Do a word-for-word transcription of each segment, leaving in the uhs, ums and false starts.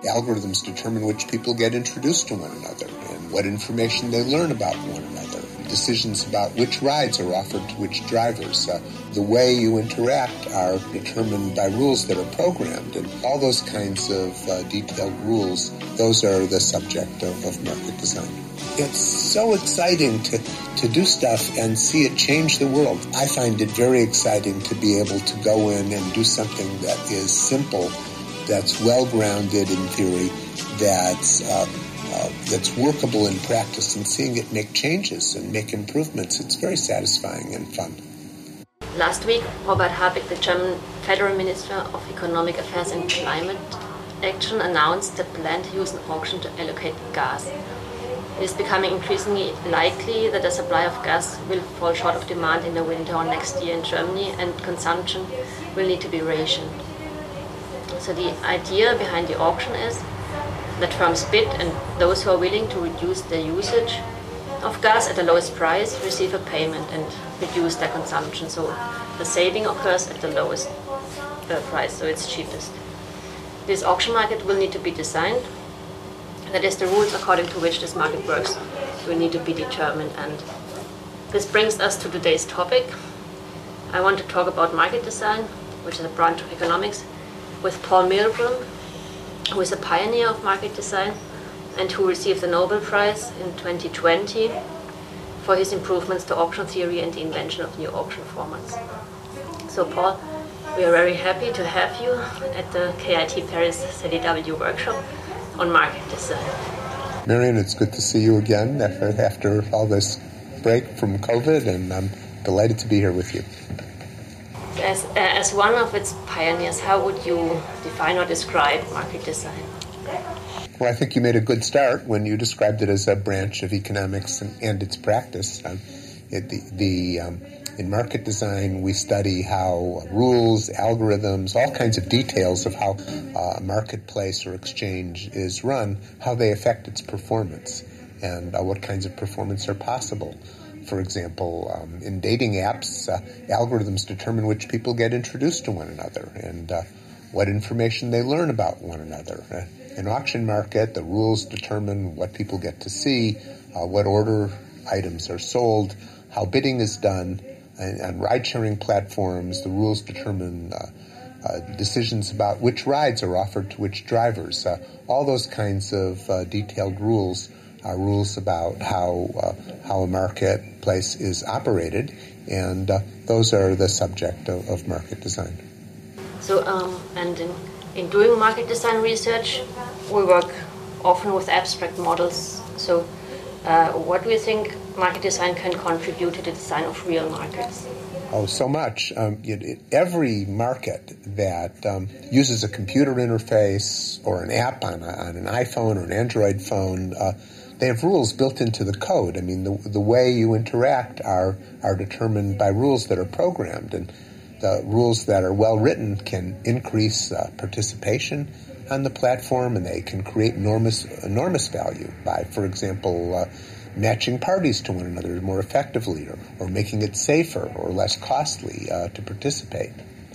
algorithms determine which people get introduced to one another and what information they learn about one another. Decisions about which rides are offered to which drivers. Uh, the way you interact are determined by rules that are programmed, and all those kinds of uh, detailed rules, those are the subject of, of market design. It's so exciting to, to do stuff and see it change the world. I find it very exciting to be able to go in and do something that is simple, that's well-grounded in theory, that's uh, uh, that's workable in practice, and seeing it make changes and make improvements. It's very satisfying and fun. Last week, Robert Habeck, the German Federal Minister of Economic Affairs and Climate Action, announced the plan to use an auction to allocate gas. It is becoming increasingly likely that the supply of gas will fall short of demand in the winter or next year in Germany, and consumption will need to be rationed. So the idea behind the auction is that firms bid, and those who are willing to reduce their usage of gas at the lowest price receive a payment and reduce their consumption. So the saving occurs at the lowest uh, price, so it's cheapest. This auction market will need to be designed. That is, the rules according to which this market works will need to be determined. And this brings us to today's topic. I want to talk about market design, which is a branch of economics, with Paul Milgrom, who is a pioneer of market design and who received the Nobel Prize in twenty twenty for his improvements to auction theory and the invention of new auction formats. So Paul, we are very happy to have you at the K I T Paris C D W workshop on market design. Marion, it's good to see you again after, after all this break from COVID, and I'm delighted to be here with you. As, uh, as one of its pioneers, how would you define or describe market design? Well, I think you made a good start when you described it as a branch of economics and, and its practice. Um, it, the, the, um, in market design, we study how rules, algorithms, all kinds of details of how uh, a marketplace or exchange is run, how they affect its performance, and uh, what kinds of performance are possible. For example, um, in dating apps, uh, algorithms determine which people get introduced to one another and uh, what information they learn about one another. Uh, in auction market, the rules determine what people get to see, uh, what order items are sold, how bidding is done. And on ride-sharing platforms, the rules determine uh, uh, decisions about which rides are offered to which drivers. Uh, all those kinds of uh, detailed rules are rules about how uh, how a marketplace is operated, and uh, those are the subject of, of market design. So, um, and in, in doing market design research, we work often with abstract models. So, uh, what do you think market design can contribute to the design of real markets? Oh, so much. Um, it, it, every market that um, uses a computer interface or an app on, a, on an iPhone or an Android phone, uh, they have rules built into the code. I mean, the, the way you interact are are determined by rules that are programmed, and the rules that are well written can increase uh, participation on the platform, and they can create enormous enormous value by, for example, uh, matching parties to one another more effectively, or, or making it safer or less costly uh, to participate.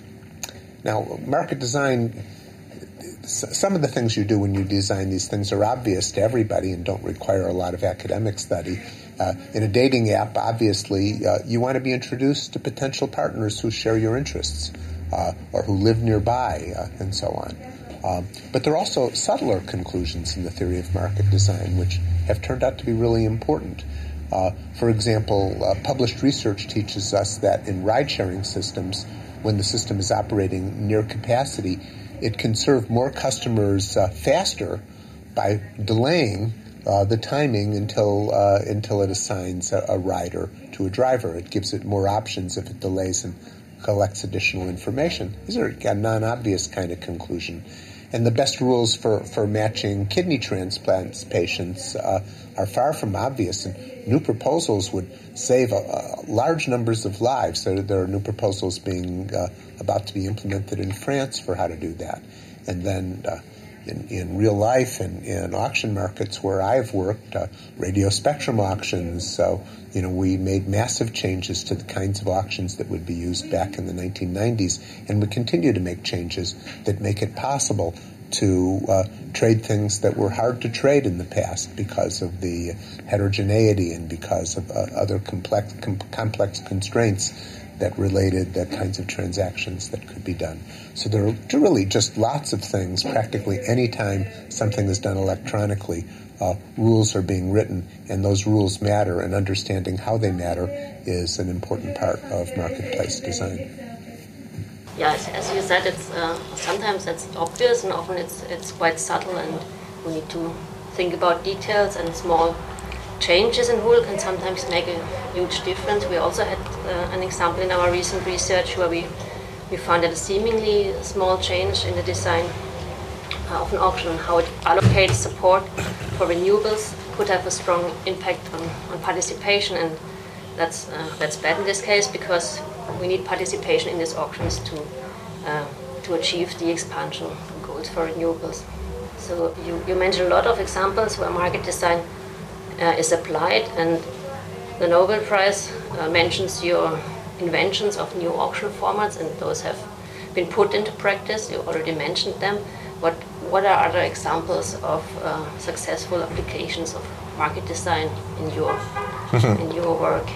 Now, market design, some of the things you do when you design these things are obvious to everybody and don't require a lot of academic study. Uh, in a dating app, obviously, uh, you want to be introduced to potential partners who share your interests uh, or who live nearby uh, and so on. Um, but there are also subtler conclusions in the theory of market design which have turned out to be really important. Uh, for example, uh, published research teaches us that in ride-sharing systems, when the system is operating near capacity, it can serve more customers uh, faster by delaying uh, the timing until uh, until it assigns a, a rider to a driver. It gives it more options if it delays and collects additional information. These are a non-obvious kind of conclusion. And the best rules for, for matching kidney transplants patients uh, are far from obvious, and new proposals would save uh, uh, large numbers of lives. So there are new proposals being uh, about to be implemented in France for how to do that. And then uh, in, in real life and in auction markets where I've worked, uh, radio spectrum auctions, so you know we made massive changes to the kinds of auctions that would be used back in the nineteen nineties, and we continue to make changes that make it possible to uh, trade things that were hard to trade in the past because of the heterogeneity and because of uh, other complex com- complex constraints that related the kinds of transactions that could be done. So there are really just lots of things. Practically any time something is done electronically, uh, rules are being written, and those rules matter, and understanding how they matter is an important part of marketplace design. Yeah, as, as you said, it's uh, sometimes it's obvious, and often it's it's quite subtle, and we need to think about details, and small changes in rule can sometimes make a huge difference. We also had uh, an example in our recent research where we, we found that a seemingly small change in the design uh, of an auction, how it allocates support for renewables, could have a strong impact on, on participation, and that's uh, that's bad in this case because we need participation in these auctions to uh, to achieve the expansion goals for renewables. So you, you mentioned a lot of examples where market design Uh, is applied, and the Nobel Prize uh, mentions your inventions of new auction formats, and those have been put into practice. You already mentioned them. What what are other examples of uh, successful applications of market design in your in your work?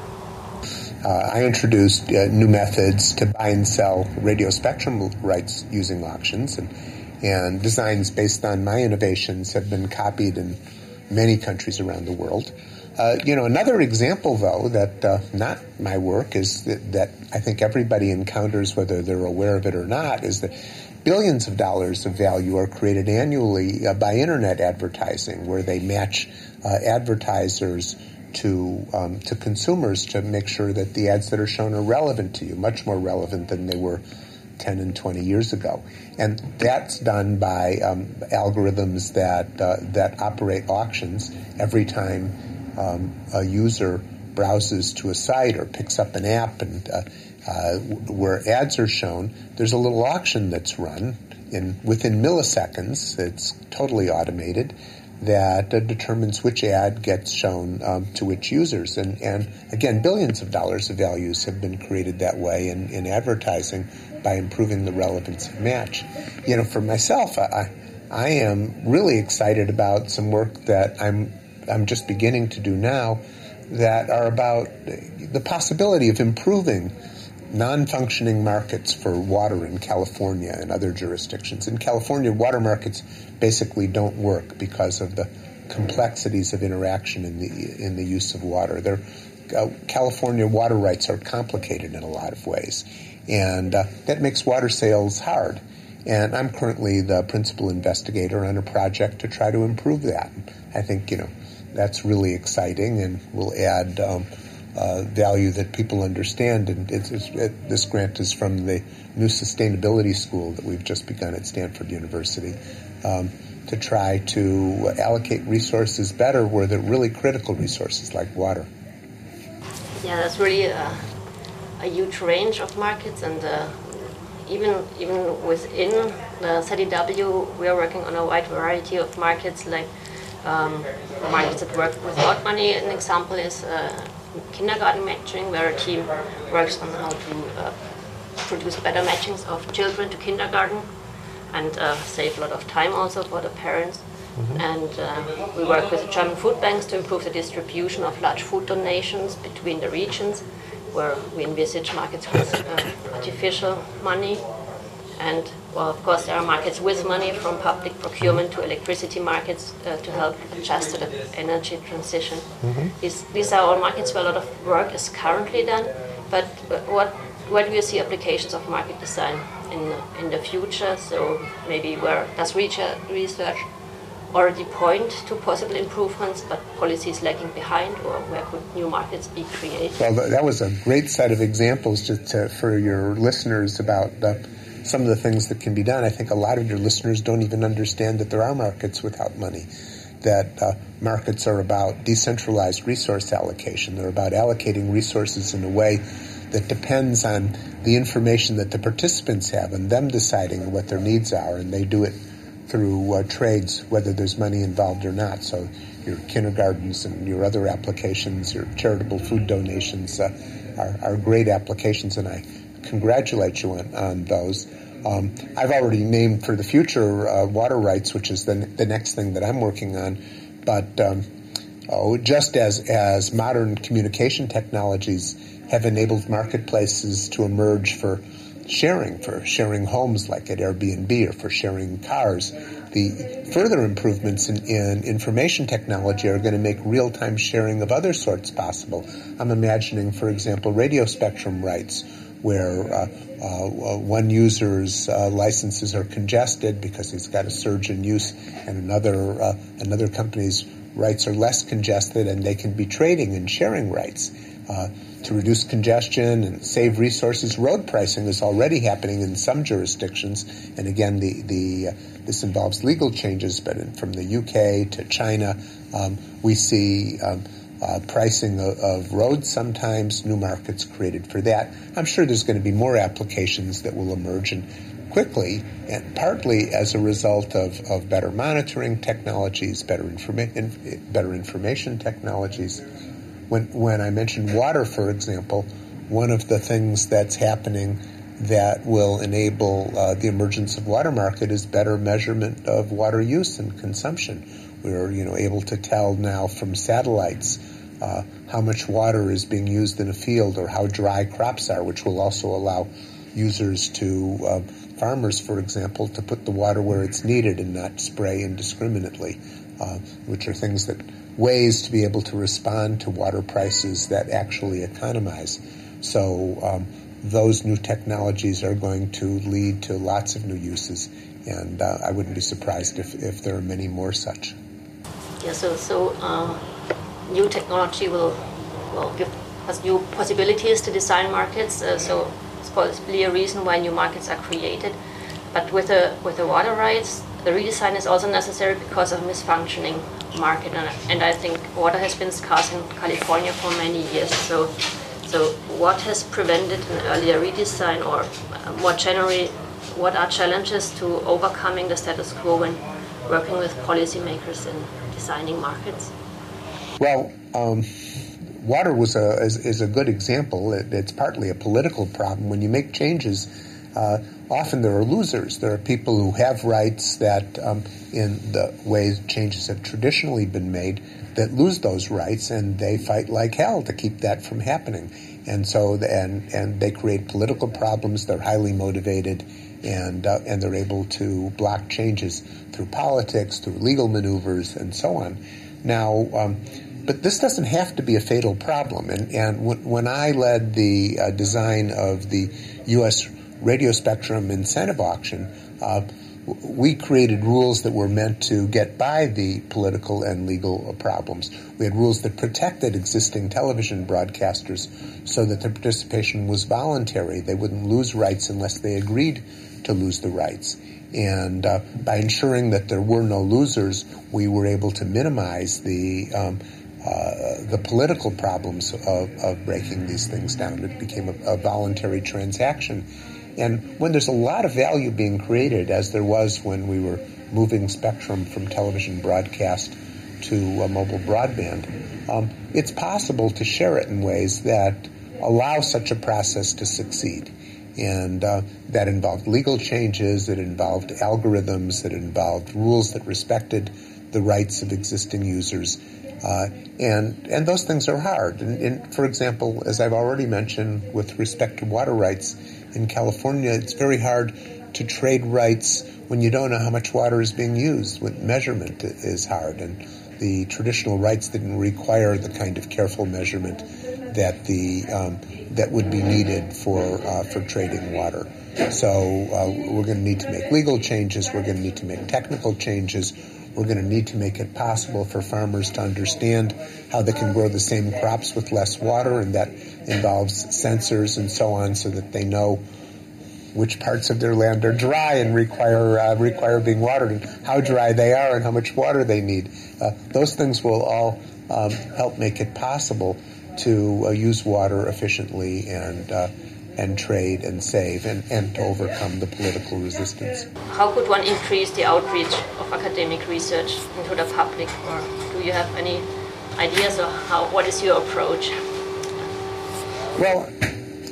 Uh, I introduced uh, new methods to buy and sell radio spectrum rights using auctions, and and designs based on my innovations have been copied in many countries around the world. Uh, you know, another example, though, that uh, not my work is that, that I think everybody encounters, whether they're aware of it or not, is that billions of dollars of value are created annually uh, by Internet advertising, where they match uh, advertisers to um, to consumers to make sure that the ads that are shown are relevant to you, much more relevant than they were ten and twenty years ago. And that's done by um, algorithms that uh, that operate auctions every time um, a user browses to a site or picks up an app and uh, uh, where ads are shown. There's a little auction that's run in within milliseconds. It's totally automated, that uh, determines which ad gets shown um, to which users. And, and again, billions of dollars of values have been created that way in, in advertising by improving the relevance of match. You know, for myself, I, I am really excited about some work that I'm I'm just beginning to do now that are about the possibility of improving non-functioning markets for water in California and other jurisdictions. In California, water markets basically don't work because of the complexities of interaction in the in the use of water. They're, uh, California water rights are complicated in a lot of ways, and uh, that makes water sales hard. And I'm currently the principal investigator on a project to try to improve that. I think, you know, that's really exciting and will add um, uh, value that people understand. And it's, it's, it, this grant is from the new sustainability school that we've just begun at Stanford University um, to try to allocate resources better where they're really critical resources like water. Yeah, that's really a, a huge range of markets, and uh, even even within the C D W, we are working on a wide variety of markets, like um, markets that work without money. An example is uh, kindergarten matching, where a team works on how to uh, produce better matchings of children to kindergarten and uh, save a lot of time also for the parents. Mm-hmm. And uh, we work with the German food banks to improve the distribution of large food donations between the regions, where we envisage markets with uh, artificial money. And, well, of course, there are markets with money, from public procurement to electricity markets uh, to help adjust to the energy transition. Mm-hmm. These, these are all markets where a lot of work is currently done. But what, where do you see applications of market design in the, in the future? So maybe where does research already point to possible improvements, but policies lagging behind, or where could new markets be created? Well, that was a great set of examples just to, for your listeners about uh, some of the things that can be done. I think a lot of your listeners don't even understand that there are markets without money, that uh, markets are about decentralized resource allocation. They're about allocating resources in a way that depends on the information that the participants have and them deciding what their needs are, and they do it through uh, trades, whether there's money involved or not. So your kindergartens and your other applications, your charitable food donations uh, are, are great applications, and I congratulate you on, on those. Um, I've already named for the future uh, water rights, which is the, the next thing that I'm working on. But um, oh, just as, as modern communication technologies have enabled marketplaces to emerge for sharing, for sharing homes like at Airbnb or for sharing cars, the further improvements in, in information technology are going to make real-time sharing of other sorts possible. I'm imagining, for example, radio spectrum rights, where uh, uh, one user's uh, licenses are congested because he's got a surge in use, and another uh, another company's rights are less congested, and they can be trading and sharing rights. Uh, to reduce congestion and save resources, road pricing is already happening in some jurisdictions, and again, the the uh, this involves legal changes. But in, from the U K to China, um, we see um, uh, pricing of, of roads sometimes, new markets created for that. I'm sure there's going to be more applications that will emerge, and quickly, and partly as a result of, of better monitoring technologies, better informa- in, better information technologies. When when I mentioned water, for example, one of the things that's happening that will enable uh, the emergence of water market is better measurement of water use and consumption. We're you know able to tell now from satellites uh, how much water is being used in a field or how dry crops are, which will also allow users to, uh, farmers, for example, to put the water where it's needed and not spray indiscriminately, uh, which are things that ways to be able to respond to water prices that actually economize. So um, those new technologies are going to lead to lots of new uses, and uh, I wouldn't be surprised if, if there are many more such. Yeah, so so uh, new technology will will give us new possibilities to design markets. Uh, so it's possibly a reason why new markets are created. But with the with the water rights, the redesign is also necessary because of misfunctioning market, and, and I think water has been scarce in California for many years. So, so what has prevented an earlier redesign, or uh, more generally, what are challenges to overcoming the status quo when working with policymakers in designing markets? Well, um, water was a is, is a good example. It, it's partly a political problem. When you make changes, uh, often there are losers. There are people who have rights that, um, in the way changes have traditionally been made, that lose those rights, and they fight like hell to keep that from happening. And so, and and they create political problems. They're highly motivated, and uh, and they're able to block changes through politics, through legal maneuvers, and so on. Now, um, but this doesn't have to be a fatal problem. And and w- when I led the uh, design of the U S radio spectrum incentive auction, uh, we created rules that were meant to get by the political and legal problems. We had rules that protected existing television broadcasters so that their participation was voluntary. They wouldn't lose rights unless they agreed to lose the rights. And uh, by ensuring that there were no losers, we were able to minimize the um, uh, the political problems of, of breaking these things down. It became a, a voluntary transaction. And when there's a lot of value being created, as there was when we were moving spectrum from television broadcast to uh, mobile broadband, um, it's possible to share it in ways that allow such a process to succeed. And uh, that involved legal changes, it involved algorithms, it involved rules that respected the rights of existing users. Uh, and and those things are hard. And, and, for example, as I've already mentioned, with respect to water rights, in California, it's very hard to trade rights when you don't know how much water is being used. When measurement is hard, and the traditional rights didn't require the kind of careful measurement that the um, that would be needed for uh, for trading water. So uh, we're going to need to make legal changes. We're going to need to make technical changes. We're going to need to make it possible for farmers to understand how they can grow the same crops with less water, and that involves sensors and so on, so that they know which parts of their land are dry and require uh, require being watered, and how dry they are and how much water they need. Uh, those things will all um, help make it possible to uh, use water efficiently and uh, and trade and save and, and to overcome the political resistance. How could one increase the outreach of academic research into the public, or do you have any ideas of how? What is your approach? Well,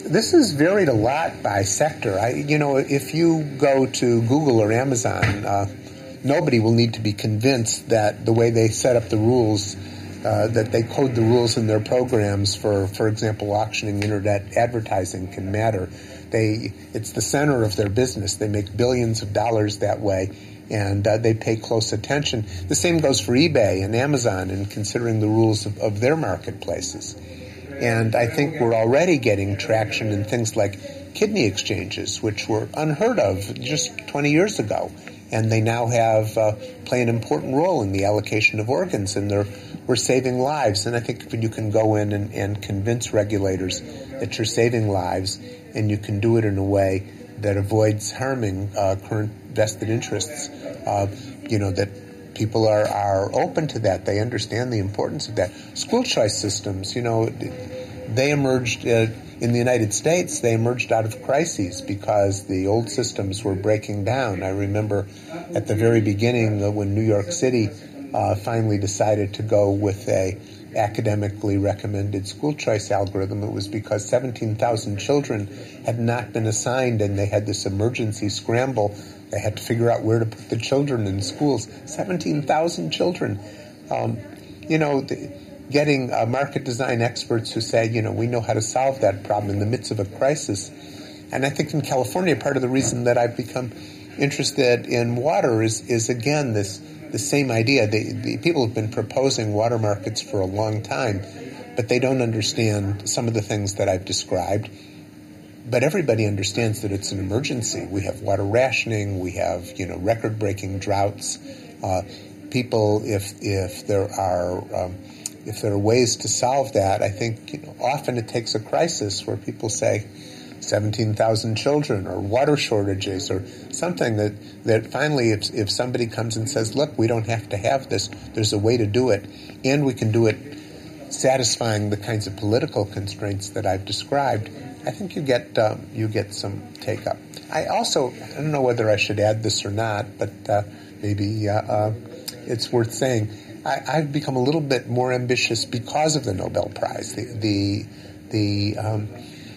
This is varied a lot by sector. I, you know, if you go to Google or Amazon, uh, nobody will need to be convinced that the way they set up the rules, uh, that they code the rules in their programs for, for example, auctioning internet advertising can matter. They, it's the center of their business. They make billions of dollars that way, and uh, they pay close attention. The same goes for eBay and Amazon in considering the rules of, of their marketplaces. And I think we're already getting traction in things like kidney exchanges, which were unheard of just twenty years ago. And they now have uh, play an important role in the allocation of organs, and they're, we're saving lives. And I think when you can go in and, and convince regulators that you're saving lives, and you can do it in a way that avoids harming uh, current vested interests, uh, you know, that people are, are open to that. They understand the importance of that. School choice systems, you know, they emerged uh, in the United States, they emerged out of crises because the old systems were breaking down. I remember at the very beginning uh, when New York City uh, finally decided to go with a academically recommended school choice algorithm, it was because seventeen thousand children had not been assigned, and they had this emergency scramble. They had to figure out where to put the children in schools. seventeen thousand children. Um, you know, the, getting uh, market design experts who say, you know, we know how to solve that problem in the midst of a crisis. And I think in California, part of the reason that I've become interested in water is, is again, this the same idea. The, the people have been proposing water markets for a long time, but they don't understand some of the things that I've described. But everybody understands that it's an emergency. We have water rationing. We have, you know, record-breaking droughts. Uh, people, if if there are um, if there are ways to solve that, I think, you know, often it takes a crisis where people say seventeen thousand children or water shortages or something that, that finally if if somebody comes and says, look, we don't have to have this, there's a way to do it, and we can do it satisfying the kinds of political constraints that I've described, I think you get um, you get some take-up. I also, I don't know whether I should add this or not, but uh, maybe uh, uh, it's worth saying, I, I've become a little bit more ambitious because of the Nobel Prize. The, the, the um,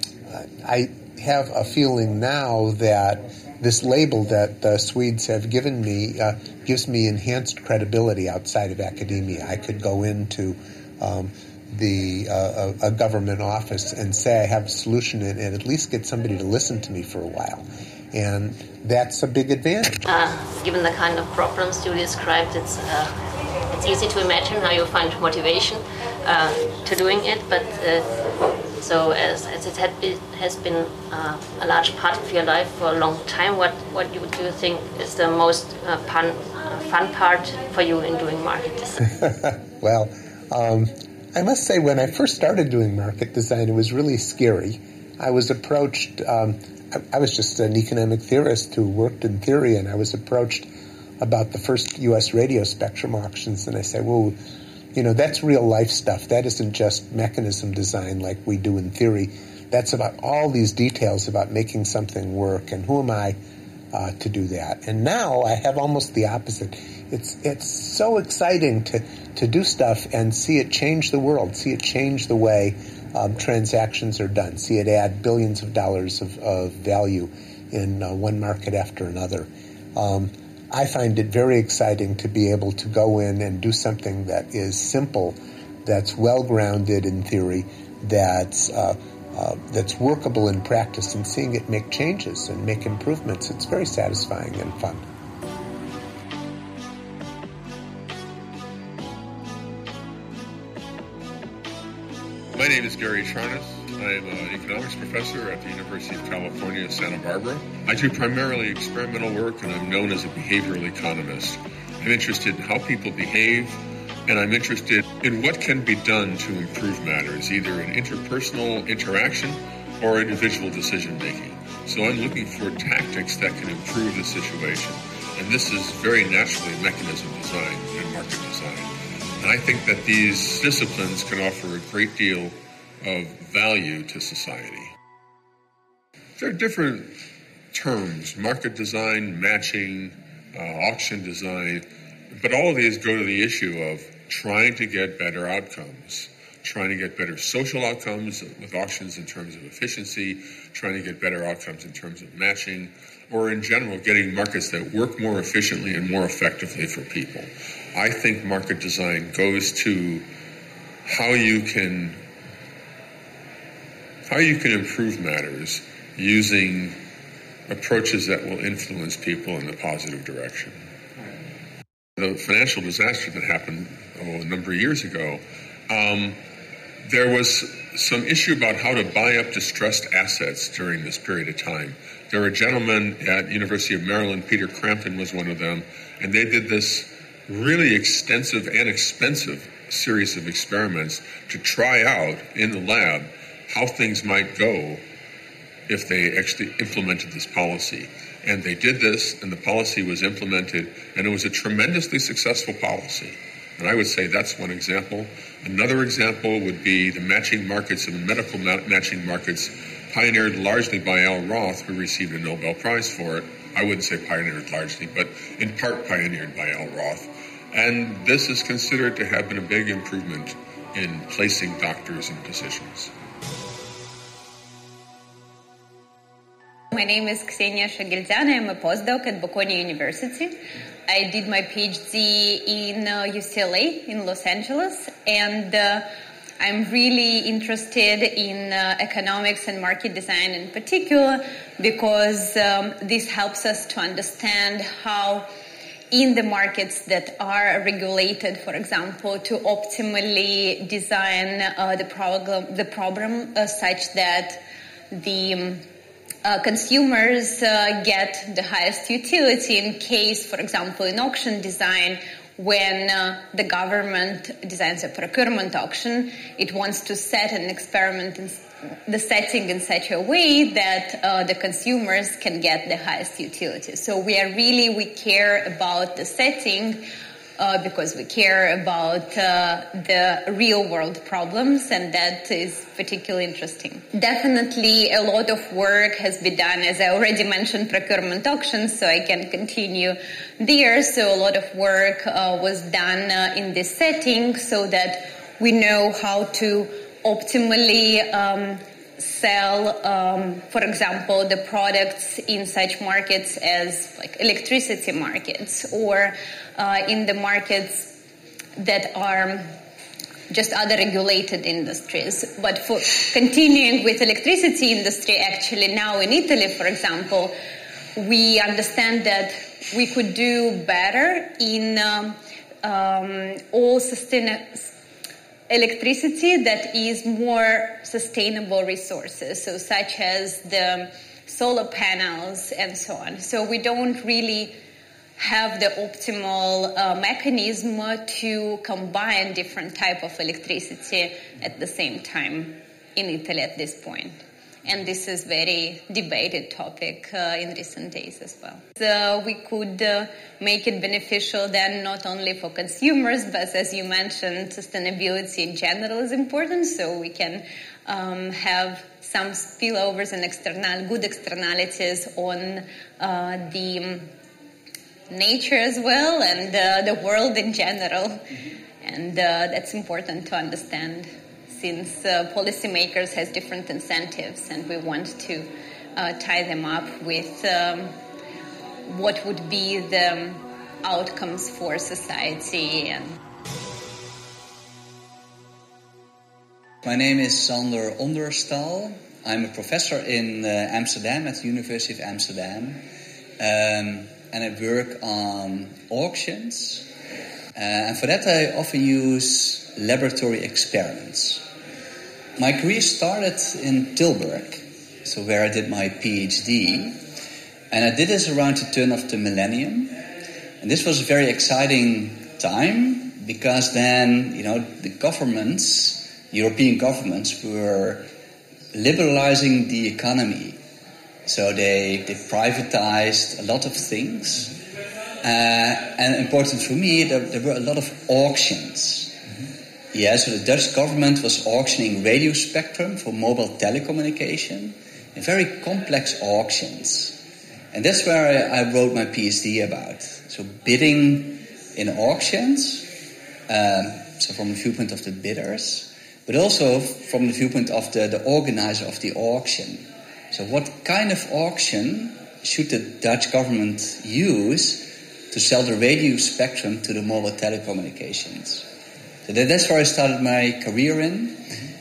I have a feeling now that this label that the Swedes have given me uh, gives me enhanced credibility outside of academia. I could go into um, the uh, a, a government office and say I have a solution and, and at least get somebody to listen to me for a while. And that's a big advantage. Uh, given the kind of problems you described, it's uh, it's easy to imagine how you find motivation uh, to doing it, but uh, so as, as it had been, has been uh, a large part of your life for a long time, what, what you, do you think is the most uh, fun, uh, fun part for you in doing market design? Well, um, I must say when I first started doing market design, it was really scary. I was approached, um, I, I was just an economic theorist who worked in theory, and I was approached about the first U S radio spectrum auctions, and I said, well, you know, that's real life stuff. That isn't just mechanism design like we do in theory. That's about all these details about making something work, and who am I uh, to do that? And now I have almost the opposite. It's it's so exciting to, to do stuff and see it change the world, see it change the way um, transactions are done, see it add billions of dollars of, of value in uh, one market after another. Um, I find it very exciting to be able to go in and do something that is simple, that's well-grounded in theory, that's uh, uh, that's workable in practice, and seeing it make changes and make improvements. It's very satisfying and fun. My name is Gary Charnas. I'm an economics professor at the University of California, Santa Barbara. I do primarily experimental work, and I'm known as a behavioral economist. I'm interested in how people behave, and I'm interested in what can be done to improve matters, either in interpersonal interaction or individual decision-making. So I'm looking for tactics that can improve the situation. And this is very naturally mechanism design and market design. And I think that these disciplines can offer a great deal of value to society. There are different terms, market design, matching, uh, auction design, but all of these go to the issue of trying to get better outcomes, trying to get better social outcomes with auctions in terms of efficiency, trying to get better outcomes in terms of matching, or in general, getting markets that work more efficiently and more effectively for people. I think market design goes to how you can how you can improve matters using approaches that will influence people in a positive direction. The financial disaster that happened oh, a number of years ago, um, there was some issue about how to buy up distressed assets during this period of time. There were gentlemen at the University of Maryland, Peter Crampton was one of them, and they did this really extensive and expensive series of experiments to try out in the lab how things might go if they actually implemented this policy. And they did this, and the policy was implemented, and it was a tremendously successful policy. And I would say that's one example. Another example would be the matching markets and the medical ma- matching markets, pioneered largely by Al Roth, who received a Nobel Prize for it. I wouldn't say pioneered largely, but in part pioneered by Al Roth. And this is considered to have been a big improvement in placing doctors in positions. My name is Ksenia Shagildyana. I'm a postdoc at Bocconi University. I did my PhD in uh, U C L A in Los Angeles, and uh, I'm really interested in uh, economics and market design in particular because um, this helps us to understand how in the markets that are regulated, for example, to optimally design uh, the problem, the problem uh, such that the um, Uh, consumers uh, get the highest utility in case, for example, in auction design, when uh, the government designs a procurement auction, it wants to set an experiment in the setting in such a way that uh, the consumers can get the highest utility. So we are really, we care about the setting Uh, because we care about uh, the real-world problems, and that is particularly interesting. Definitely a lot of work has been done, as I already mentioned, procurement auctions, so I can continue there. So a lot of work uh, was done uh, in this setting so that we know how to optimally um, sell, um, for example, the products in such markets as like electricity markets, or uh, in the markets that are just other regulated industries. But for continuing with electricity industry, actually now in Italy, for example, we understand that we could do better in um, um, all sustainable electricity that is more sustainable resources, so such as the solar panels and so on. So we don't really have the optimal uh, mechanism to combine different type of electricity at the same time in Italy at this point. And this is very debated topic uh, in recent days as well. So we could uh, make it beneficial then not only for consumers, but as you mentioned, sustainability in general is important. So we can um, have some spillovers and external, good externalities on uh, the nature as well, and uh, the world in general. Mm-hmm. And uh, that's important to understand, since uh, policymakers has different incentives, and we want to uh, tie them up with um, what would be the outcomes for society. And my name is Sander Onderstal. I'm a professor in uh, Amsterdam at the University of Amsterdam, um, and I work on auctions. Uh, and for that I often use laboratory experiments. My career started in Tilburg, so where I did my PhD, and I did this around the turn of the millennium. And this was a very exciting time because then, you know, the governments, European governments, were liberalizing the economy. So they, they privatized a lot of things. Uh, and important for me, there, there were a lot of auctions. Yeah, so the Dutch government was auctioning radio spectrum for mobile telecommunication in very complex auctions. And that's where I, I wrote my PhD about. So bidding in auctions, um, so from the viewpoint of the bidders, but also from the viewpoint of the, the organizer of the auction. So what kind of auction should the Dutch government use to sell the radio spectrum to the mobile telecommunications? So that, that's where I started my career in.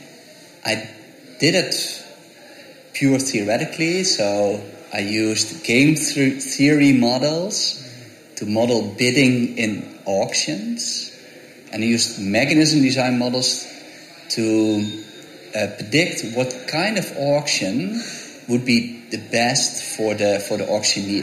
I did it pure theoretically, so I used game th- theory models to model bidding in auctions, and I used mechanism design models to uh, predict what kind of auction would be the best for the for the auctioneer.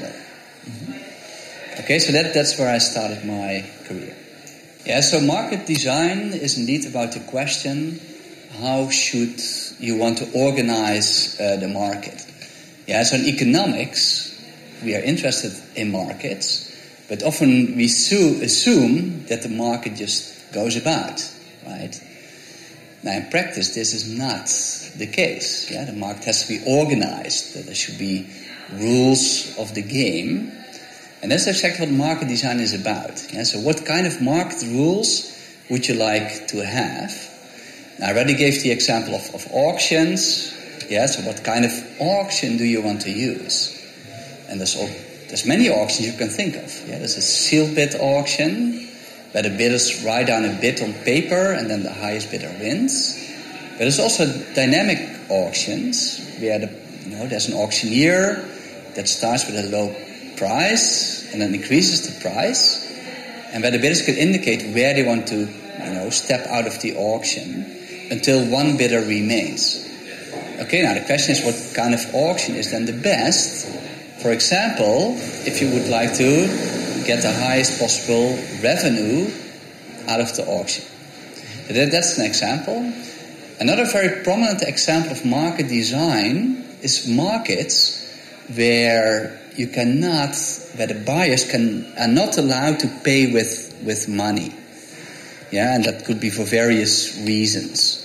Mm-hmm. Okay, so that that's where I started my career. Yeah, so market design is indeed about the question: how should you want to organize uh, the market? Yeah, so in economics, we are interested in markets, but often we su- assume that the market just goes about, right? Now, in practice, this is not the case. Yeah, the market has to be organized. There should be rules of the game, and that's exactly what market design is about. Yeah, so what kind of market rules would you like to have? Now, I already gave the example of, of auctions. Yeah, so what kind of auction do you want to use? And there's all, there's many auctions you can think of. Yeah, there's a sealed bid auction, where the bidders write down a bid on paper and then the highest bidder wins. But there's also dynamic auctions where the, you know, there's an auctioneer that starts with a low price and then increases the price, and where the bidders can indicate where they want to, you know, step out of the auction until one bidder remains. Okay, now the question is, what kind of auction is then the best? For example, if you would like to get the highest possible revenue out of the auction. That, that's an example. Another very prominent example of market design is markets where you cannot, where the buyers can are not allowed to pay with, with money. Yeah, and that could be for various reasons.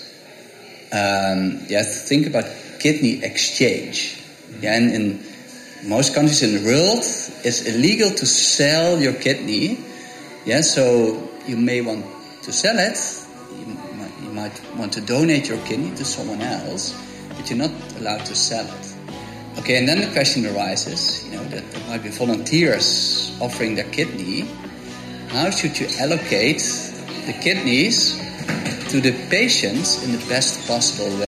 Um, yeah, think about kidney exchange. Yeah, and in most countries in the world, it's illegal to sell your kidney. Yeah, so you may want to sell it. You might, you might want to donate your kidney to someone else, but you're not allowed to sell it. Okay, and then the question arises, you know, that there might be volunteers offering their kidney. How should you allocate the kidneys to the patients in the best possible way?